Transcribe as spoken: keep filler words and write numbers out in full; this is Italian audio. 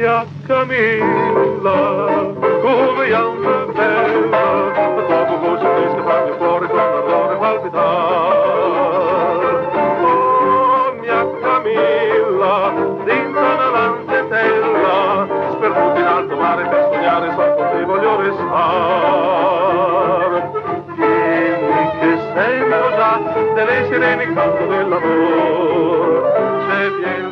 mia Camilla, come è bella, dopo voce fresca fa il mio cuore con ardore palpitare. Oh, mia Camilla, dinta una lancetella, sperduta in alto mare per sognare, sol con te voglio restare. Dimmi che sei già delle sirene canto dell'amor, se vieni